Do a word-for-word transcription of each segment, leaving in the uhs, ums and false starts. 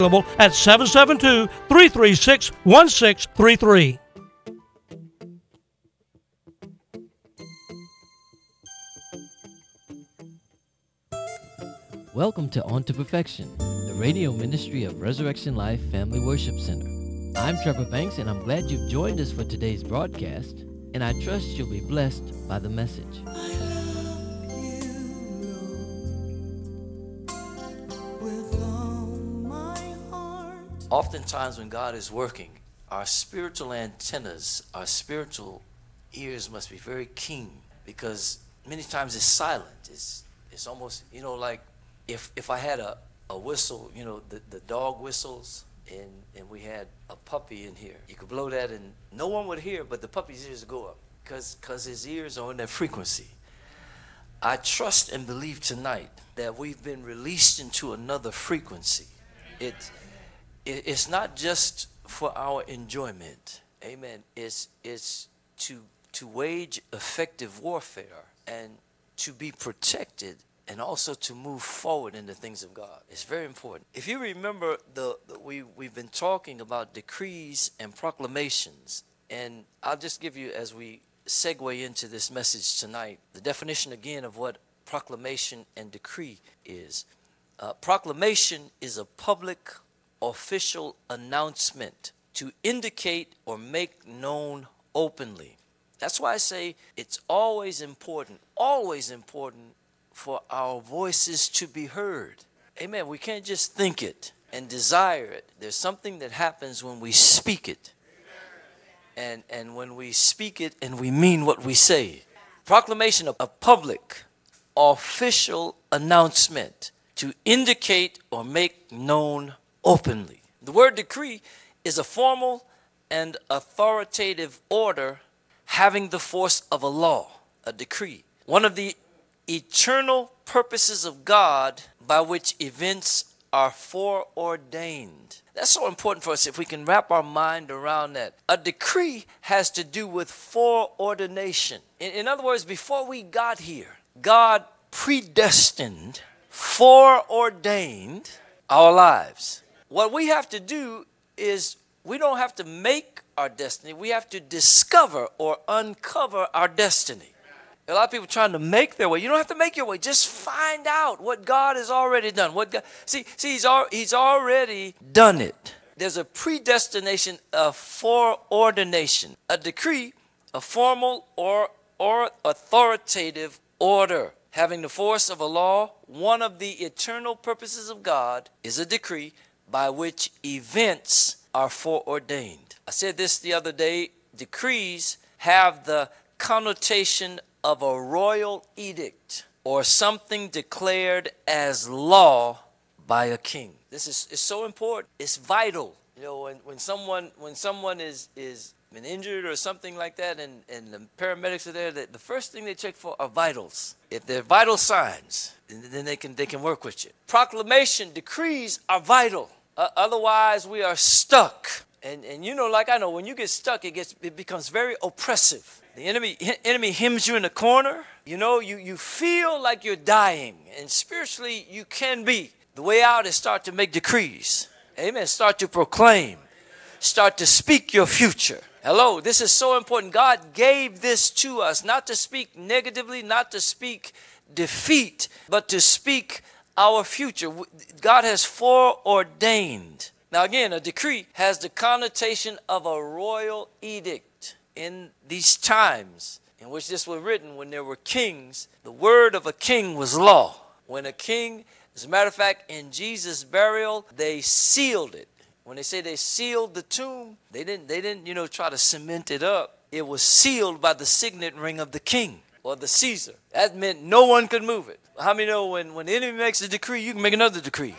Available at seven seven two, three three six, one six three three. Welcome to On to Perfection, the radio ministry of Resurrection Life Family Worship Center. I'm Trevor Banks, and I'm glad you've joined us for today's broadcast, and I trust you'll be blessed by the message. Oftentimes when God is working, our spiritual antennas, our spiritual ears must be very keen, because many times it's silent. It's it's almost, you know, like if if I had a, a whistle, you know, the, the dog whistles, and, and we had a puppy in here. You could blow that and no one would hear, but the puppy's ears would go up because because his ears are on that frequency. I trust and believe tonight that we've been released into another frequency. It It's not just for our enjoyment, amen. It's it's to to wage effective warfare and to be protected, and also to move forward in the things of God. It's very important. If you remember, the, the we we've been talking about decrees and proclamations, and I'll just give you, as we segue into this message tonight, the definition again of what proclamation and decree is. Uh, proclamation is a public official announcement to indicate or make known openly. That's why I say it's always important, always important for our voices to be heard. Amen. We can't just think it and desire it. There's something that happens when we speak it. And, and when we speak it and we mean what we say. Proclamation of a public official announcement to indicate or make known openly. The word decree is a formal and authoritative order having the force of a law, a decree. One of the eternal purposes of God by which events are foreordained. That's so important for us if we can wrap our mind around that. A decree has to do with foreordination. In, in other words, before we got here, God predestined, foreordained our lives. What we have to do is we don't have to make our destiny. We have to discover or uncover our destiny. A lot of people trying to make their way. You don't have to make your way. Just find out what God has already done. What God, see, see, he's, al- he's already done it. There's a predestination of foreordination. A decree, a formal or, or authoritative order having the force of a law. One of the eternal purposes of God is a decree by which events are foreordained. I said this the other day. Decrees have the connotation of a royal edict or something declared as law by a king. This is, is so important. It's vital. You know, when, when someone when someone is is been injured or something like that, and, and the paramedics are there, the, the first thing they check for are vitals. If they're vital signs, then, then they can they can work with you. Proclamation, decrees are vital. Uh, otherwise, we are stuck. And and you know, like I know, when you get stuck, it gets it becomes very oppressive. The enemy enemy hems you in the corner. You know, you, you feel like you're dying, and spiritually you can be. The way out is start to make decrees. Amen. Start to proclaim. Start to speak your future. Hello, this is so important. God gave this to us, not to speak negatively, not to speak defeat, but to speak our future. God has foreordained. Now again, a decree has the connotation of a royal edict. In these times in which this was written, when there were kings, the word of a king was law. When a king, as a matter of fact, in Jesus' burial, they sealed it. When they say they sealed the tomb, they didn't, they didn't, you know, try to cement it up. It was sealed by the signet ring of the king or the Caesar. That meant no one could move it. How many know when, when the enemy makes a decree, you can make another decree?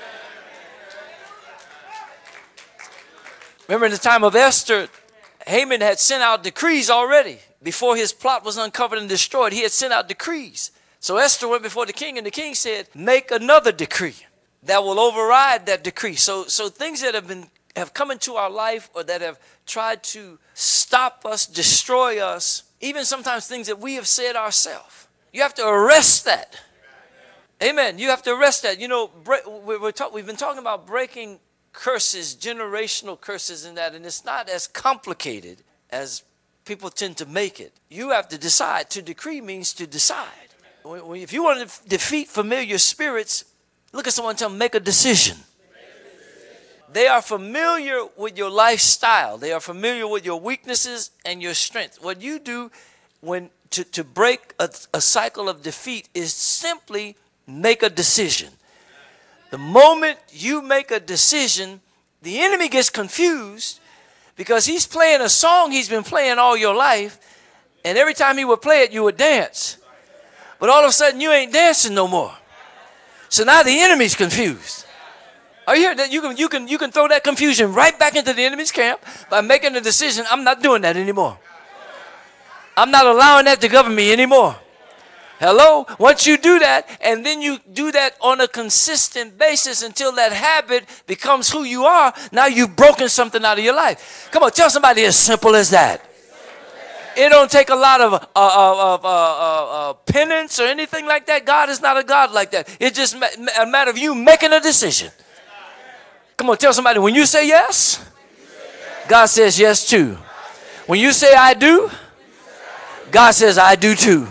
Remember in the time of Esther, Haman had sent out decrees already. Before his plot was uncovered and destroyed, he had sent out decrees. So Esther went before the king, and the king said, make another decree that will override that decree. So, so things that have been have come into our life, or that have tried to stop us, destroy us, even sometimes things that we have said ourselves. You have to arrest that. Amen. You have to arrest that. You know, we're talk, we've been talking about breaking curses, generational curses in that, and it's not as complicated as people tend to make it. You have to decide. To decree means to decide. If you want to defeat familiar spirits, look at someone and tell them, make a decision. They are familiar with your lifestyle. They are familiar with your weaknesses and your strengths. What you do when to, to break a, a cycle of defeat is simply make a decision. The moment you make a decision, the enemy gets confused because he's playing a song he's been playing all your life, and every time he would play it, you would dance. But all of a sudden, you ain't dancing no more. So now the enemy's confused. Are you hearing that? You can, you can, you can throw that confusion right back into the enemy's camp by making a decision. I'm not doing that anymore. I'm not allowing that to govern me anymore. Hello? Once you do that, and then you do that on a consistent basis until that habit becomes who you are, now you've broken something out of your life. Come on, tell somebody as simple as that. It don't take a lot of, uh, uh, uh, uh, uh, penance or anything like that. God is not a God like that. It's just a matter of you making a decision. Come on, tell somebody, when you say yes, God says yes too. When you say I do, God says I do too.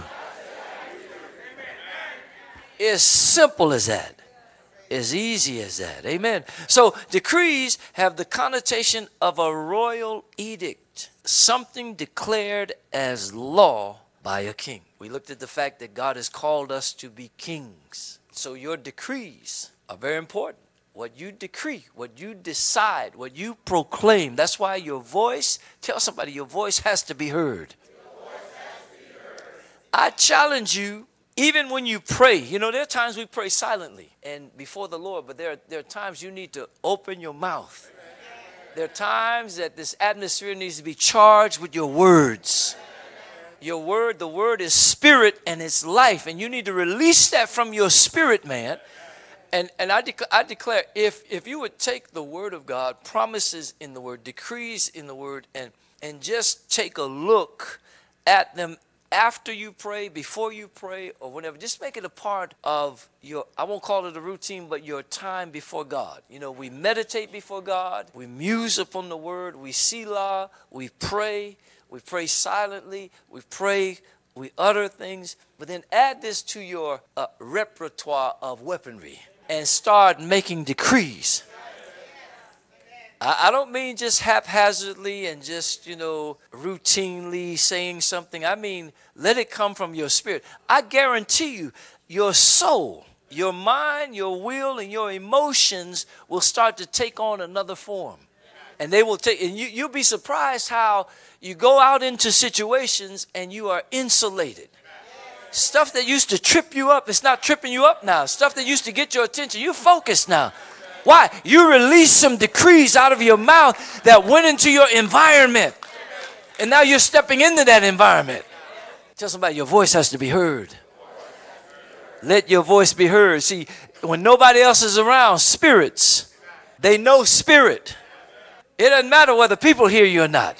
It's simple as that. As easy as that. Amen. So decrees have the connotation of a royal edict, something declared as law by a king. We looked at the fact that God has called us to be kings. So your decrees are very important. What you decree, what you decide, what you proclaim, that's why your voice, tell somebody your voice has to be heard. Your voice has to be heard. I challenge you, even when you pray, you know, there are times we pray silently and before the Lord, but there are, there are times you need to open your mouth. There are times that this atmosphere needs to be charged with your words. Your word, the word is spirit and it's life, and you need to release that from your spirit, man. And and I, dec- I declare, if if you would take the word of God, promises in the word, decrees in the word, and and just take a look at them after you pray, before you pray, or whenever, just make it a part of your, I won't call it a routine, but your time before God. You know, we meditate before God, we muse upon the word, we selah, we pray, we pray silently, we pray, we utter things, but then add this to your uh, repertoire of weaponry. And start making decrees. I, I don't mean just haphazardly and just, you know, routinely saying something. I mean, let it come from your spirit. I guarantee you, your soul, your mind, your will, and your emotions will start to take on another form. And they will take, and you, you'll be surprised how you go out into situations and you are insulated. Stuff that used to trip you up, it's not tripping you up now. Stuff that used to get your attention, you're focused now. Why? You released some decrees out of your mouth that went into your environment. And now you're stepping into that environment. Tell somebody your voice has to be heard. Let your voice be heard. See, when nobody else is around, spirits, they know spirit. It doesn't matter whether people hear you or not.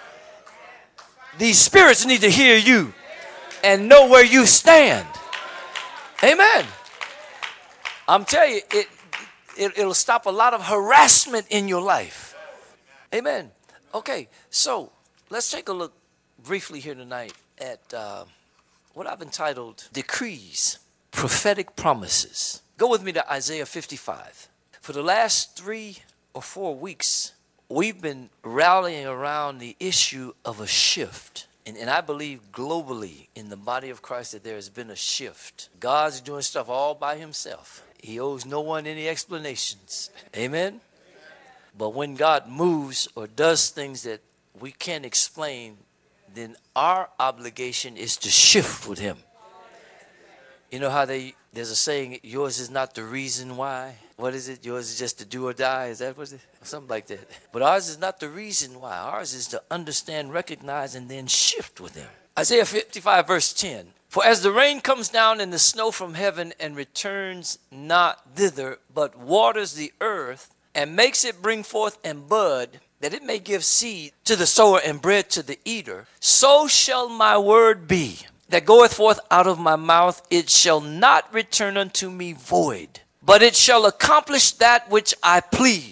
These spirits need to hear you and know where you stand. Amen. I'm telling you, it, it, it'll stop a lot of harassment in your life. Amen. Okay, so let's take a look briefly here tonight at uh, what I've entitled Decrees, Prophetic Promises. Go with me to Isaiah fifty-five. For the last three or four weeks, we've been rallying around the issue of a shift. And, and I believe globally in the body of Christ that there has been a shift. God's doing stuff all by himself. He owes no one any explanations. Amen? But when God moves or does things that we can't explain, then our obligation is to shift with him. You know how they, there's a saying, yours is not the reason why. What is it? Yours is just to do or die. Is that what it is? Something like that. But ours is not the reason why. Ours is to understand, recognize, and then shift with him. Isaiah fifty-five verse ten. For as the rain comes down and the snow from heaven and returns not thither, but waters the earth and makes it bring forth and bud, that it may give seed to the sower and bread to the eater, so shall my word be that goeth forth out of my mouth. It shall not return unto me void, but it shall accomplish that which I please,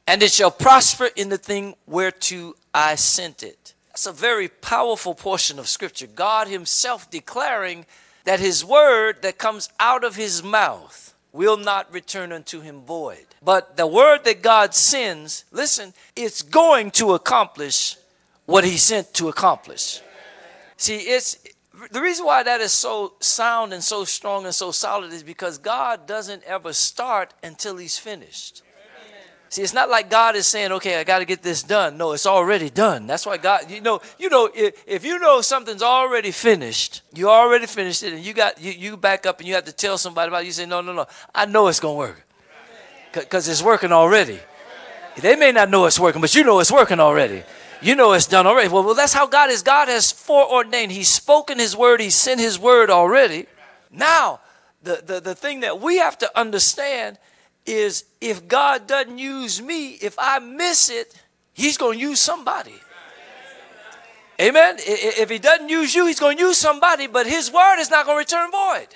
and it shall prosper in the thing whereto I sent it. That's a very powerful portion of Scripture. God himself declaring that his word that comes out of his mouth will not return unto him void. But the word that God sends, listen, it's going to accomplish what he sent to accomplish. See, it's the reason why that is so sound and so strong and so solid is because God doesn't ever start until he's finished. See, it's not like God is saying, okay, I got to get this done. No, it's already done. That's why God, you know, you know, if, if you know something's already finished, you already finished it, and you got you, you back up and you have to tell somebody about it. You say, no, no, no, I know it's going to work because it's working already. They may not know it's working, but you know it's working already. You know it's done already. Well, well, that's how God is. God has foreordained. He's spoken his word. He sent his word already. Now, the, the, the thing that we have to understand is if God doesn't use me, if I miss it, he's going to use somebody. Amen. If he doesn't use you, he's going to use somebody, but his word is not going to return void.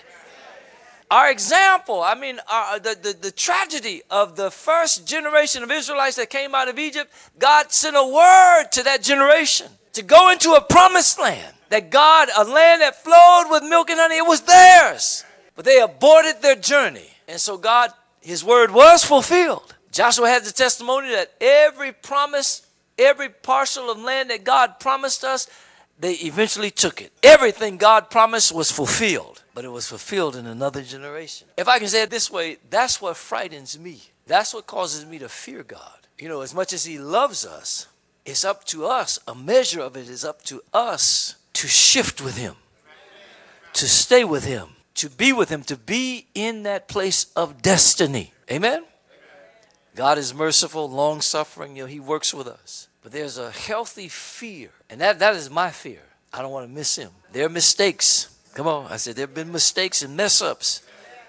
Our example, I mean, our, the, the, the tragedy of the first generation of Israelites that came out of Egypt, God sent a word to that generation to go into a promised land. That God, a land that flowed with milk and honey, it was theirs. But they aborted their journey. And so God, his word was fulfilled. Joshua had the testimony that every promise, every parcel of land that God promised us, they eventually took it. Everything God promised was fulfilled, but it was fulfilled in another generation. If I can say it this way, that's what frightens me. That's what causes me to fear God. You know, as much as he loves us, it's up to us. A measure of it is up to us to shift with him, to stay with him, to be with him, to be in that place of destiny. Amen? God is merciful, long-suffering. You know, he works with us. But there's a healthy fear, and that, that is my fear. I don't want to miss him. There are mistakes. Come on, I said there have been mistakes and mess-ups.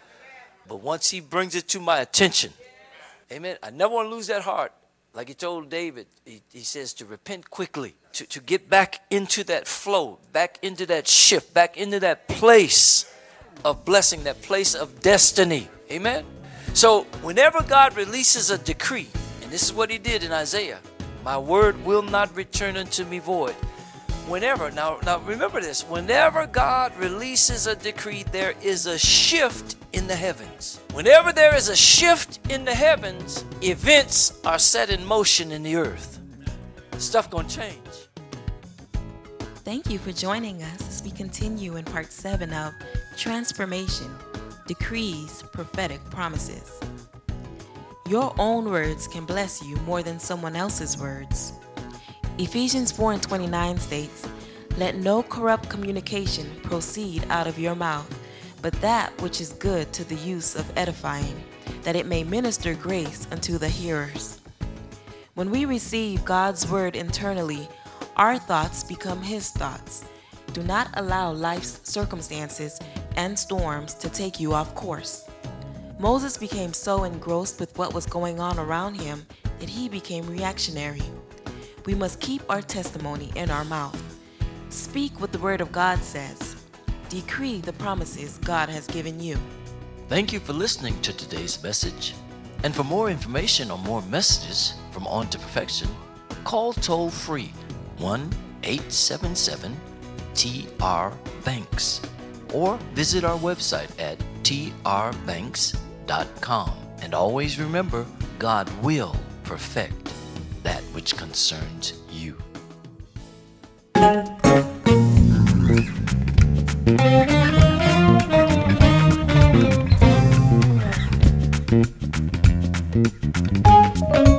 But once he brings it to my attention, amen, I never want to lose that heart. Like he told David, he, he says to repent quickly, to, to get back into that flow, back into that shift, back into that place of blessing, that place of destiny. Amen? So whenever God releases a decree, and this is what he did in Isaiah, my word will not return unto me void. Whenever, now, now remember this, whenever God releases a decree, there is a shift in the heavens. Whenever there is a shift in the heavens, events are set in motion in the earth. Stuff gonna change. Thank you for joining us as we continue in part seven of Transformation, Decrees, Prophetic Promises. Your own words can bless you more than someone else's words. Ephesians four and twenty-nine states, "Let no corrupt communication proceed out of your mouth, but that which is good to the use of edifying, that it may minister grace unto the hearers." When we receive God's word internally, our thoughts become his thoughts. Do not allow life's circumstances and storms to take you off course. Moses became so engrossed with what was going on around him that he became reactionary. We must keep our testimony in our mouth. Speak what the Word of God says. Decree the promises God has given you. Thank you for listening to today's message. And for more information or more messages from On to Perfection, call toll free one eight seven seven T R Banks or visit our website at T R banks dot com. And always remember, God will perfect that which concerns you. Thank you.